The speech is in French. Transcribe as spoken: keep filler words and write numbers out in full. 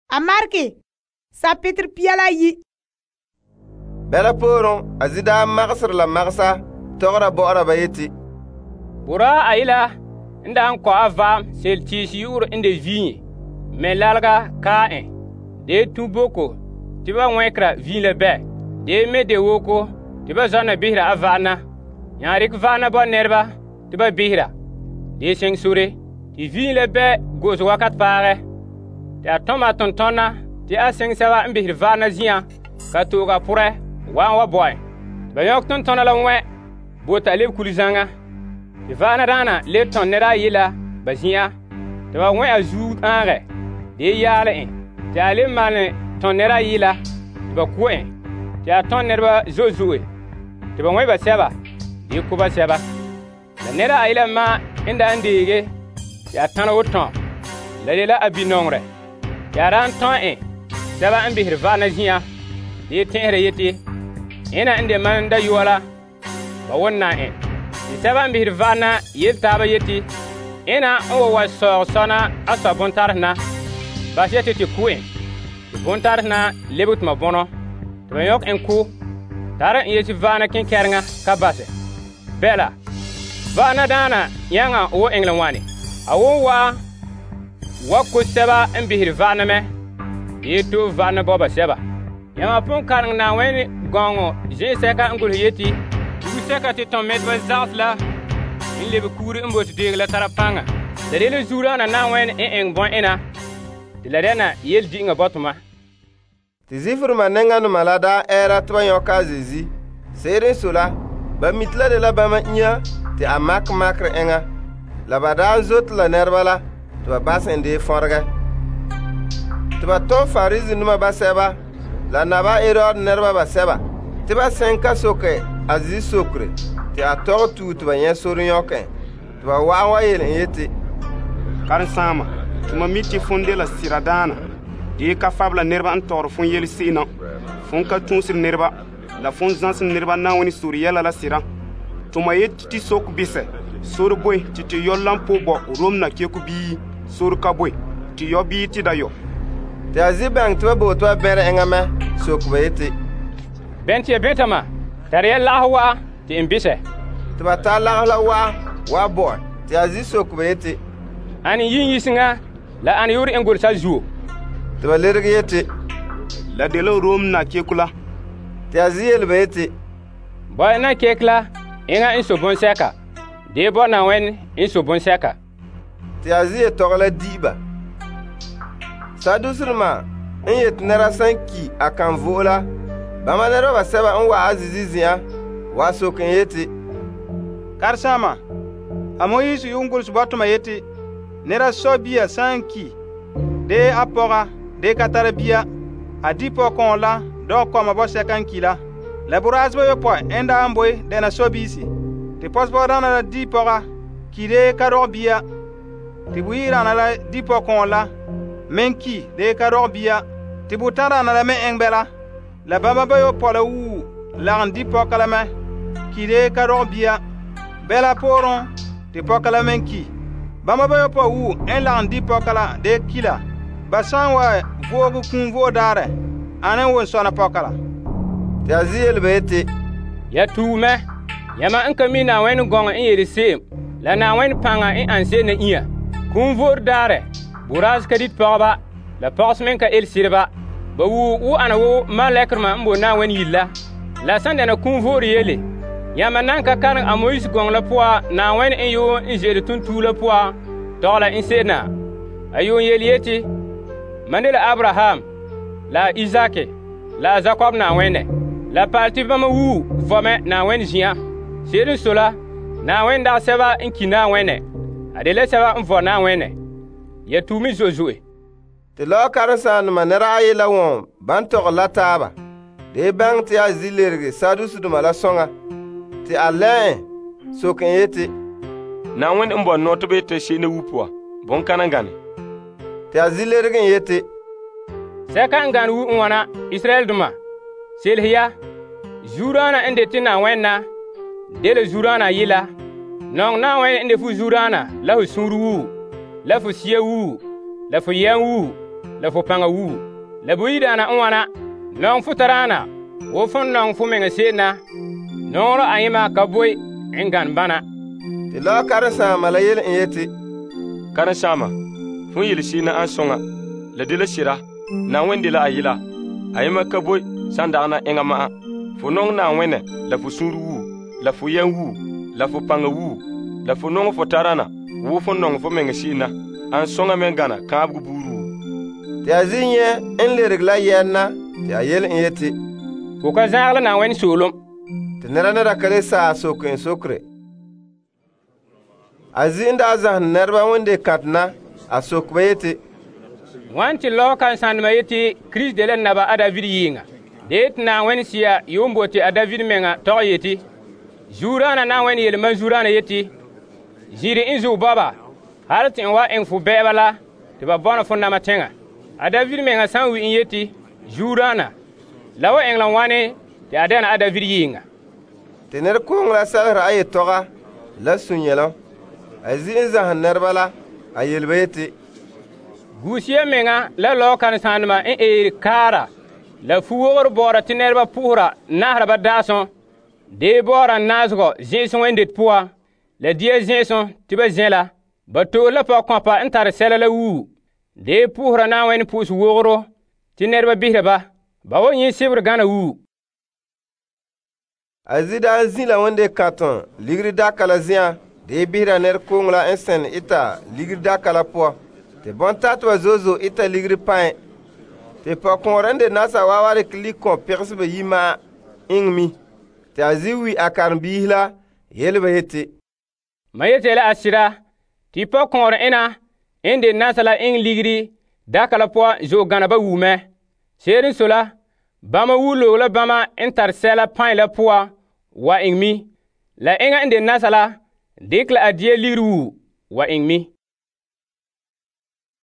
A Marki, chapitre piala yi. Bela poron azida magsir la magsa togra boora bayeti. Bura ayila nda an ko ava sel tisi yur inde vinye. Men lalga ka en. De tuboko tiba wekra vin le be. De me de woko tiba zana bihra avana. Yarik vana bon nerba tiba bihra. De seng sure ti vin le be goz wakat pare. Ti a toma tontona ti a seng sawa mbihir vana zia ka toga pure wan wa boy. Ba yok tontona la we bota leb kulizanga. Ti vana dana le ton nera yila bazia. Ti ba we azu anre. De yale en. Ti a le mane ton nera yila ti ba ku en. Ti a ton nerba zozoe. Ti ba we ba seba. Di ku ba seba. La nera ayila ma inda andege ti a tan woton. La le la abinongre. Yaran ton en saba an bihir vana zia di tenre yeti ina inde man da yola ba wonna en di saba an bihir vana yeta ba yeti ina o wa so sona asa bontarna ba yeti ti kuin ti bontarna lebut ma bono to yok en ku tara yeti vana kin kernga ka base bela vana dana yanga o englan wani awo wa Wako seba mbihir vana me yeto vana boba seba yama pon karang na weni gongo je seka ngul yeti du seka ti ton medwa zatla in lebe kuri mbot de la tarapanga de le zura na na weni en en bon ena de la rena yel dinga botuma Ti zifur manenga no malada era twa yoka zizi sere sula ba mitla de la bama nya ti amak makre enga la bada zot la nerbala Tuba basen de forga. Tuba ton farizi numa baseba. La naba erod nerba baseba. Tuba senka soke azizi sokre. Ti a tor tu tuba yen sori yoken. Tuba wawa yelen yeti. Karin sama. Tuma miti funde la siradana. Di ka fabla nerba an tor fun yeli sina. Fun ka tunsir nerba. La fun zansin nerba na wani suri yela la sira. Tuma yeti ti sok bise. Sori boy ti ti yollan po bo rom na keku bi. Sur kaboy ti yobi ti dayo ti azibang tuwa bo tuwa bere engame sokwe yeti benti betama tare lahwa ti imbise tuba ta lahla wa wa boy ti azi sokwe yeti ani yin yisinga la ani yuri engol sa zuo tuba lerge yeti la de lo rom na kekula ti azi yelbe yeti boy na kekla inga inso bon seka de bo na wen inso bon seka Ti aziye togla diba. Sadusrma in yet nera sanki akan vola. Bama nera ba seba in wa azizizia wa soken yeti. Karsama. Amoyisu yungul subatuma yeti. Nera sobia sanki. De apora de katarabia. Adipo kon la do koma bo sekanki la. Laburazbo yo po enda amboy de na sobisi. Ti posbo dana la dipora kide karobia. Ti buira na la dipo kon la menki de karok bia ti butara na la me engbela la baba bayo pola wu la dipo kala me ki de karok bia bela poron ti pokala menki baba bayo po wu en la dipo kala de kila basan wa vogu kun vo dare anen won sona pokala ti aziel bete ya tume yama en kamina wen gonga en yirse la na wen panga en anse na iya kun vor dare buraz kadit paba la pasmen ka el sirba ba wu wu ana wu malekma mbo na wen yilla la sande na kun vor yele yama nan ka kan amoyis gong la poa na wen en yo en jere tun tu la poa dola in sena ayo yelieti mandela Abraham la Isaac la Jacob na wene la parti bama wu vome na wen jia sere sola na wen da seba in kina wene adele saba mfo na wene ya tumi zozue ti lo karsan manera ayila won ban tok lataba de bang ti azilerge sadus duma la songa ti alain soken yeti na wen mbo noto be te shine wupwa bon kanangane ti azilerge yeti seka ngan wu wana Israel duma selhiya jurana ende tina wenna dele jurana yila non na wen ende fu jurana la hu suru la fu siewu la fu yenwu la fo pãnga wuu la bo yidana n wãna nong fu tarana wo fõn nong fu menga seedna noorã a yẽma ka boe n gãn bãna. Tɩ lao karen-sãama la yel n yetɩ: Karen-sãama, fõ yel sɩɩnã ãn sõŋa, la de la sɩda, na n wẽnde la a yɩla, a yẽma ka boe sãn dag na ẽngã ma'a. Fo nong na n wẽnɛ la fo sũur wuu, la fo yɛn wuu, la fo pãnga wuu, la fo nong fo tarana wo fo nong fo menga sɩɩnã, ãn sõŋa me n gãna kãabg buur wuu. Tɩ a zĩ yẽ n lerg la yɛnna tɩ a yel n yetɩ: Fo ka zãagl na n wẽnd soolem. Tɩ neda neda ka le saa sok n sokre. A zĩ n daa zãsd nɛrba wẽnde kãtena a sokba yetɩ: Wãn tɩ lao kãn-sãndmã yetɩ Kirist de la naba a David yɩɩnga. De tɩ na n wẽnd sɩya yʋʋm bote a David menga tog yetɩ: Zuurãana na n wẽnd yelmã zuurãana yetɩ: Zĩiri n zug baba, hal tɩ n wa ẽng fo bɛɛba la tɩ ba bõna fo nama tẽngã. A David menga sã n wi n yetɩ: Zuurãana, la wa ẽng la wãne tɩ a dɛna a David yɩɩnga. Tɩ ned kʋʋng la salsd a ye-toga la sũ-yẽlem. A zĩ n zãsd nɛrba la a yelba yetɩ: Guusiya menga la lao kãn-sãandmã n eer kaara la fu-wogr baoora tɩ nɛrba pʋʋsra naasdba daasõ, dee baoorã n naasgɔ zẽes wẽndet pʋga, la dia zẽesõ tɩ ba zẽ la, ba toos la pa-kõapa n tar sɛla la wuu, dee pʋʋsra na n wẽnd pʋʋs wogro tɩ nɛrba bisda ba, ba wa yẽ sebr gãna wuu. A zĩ daa n zĩ la wẽnde kãtõ ligri daka la zĩã, dee bisda ned kʋʋng la n sẽn ɩta ligri daka la pʋa, tɩ bõn-tatbã zozo ɩta ligri pãe, tɩ pa-kõor n de nasa wa wa rɩk lik kõ pegsbã yimã ĩngmi. Tɩ a zĩ wi a karen-biis la yelba yetɩ: Ma yetɩ la a sɩda tɩ pa-kõor ẽna n de nasa la ẽng ligri daka la pʋa zoog gãnaba wuumɛ. Seed n sola, bãmba wuu loog la bãmba n tar sɛla pãe la pʋa wa ẽngmi, la ẽngã n de nasa la dɩk la a dia ligri wuu wa ẽngmi.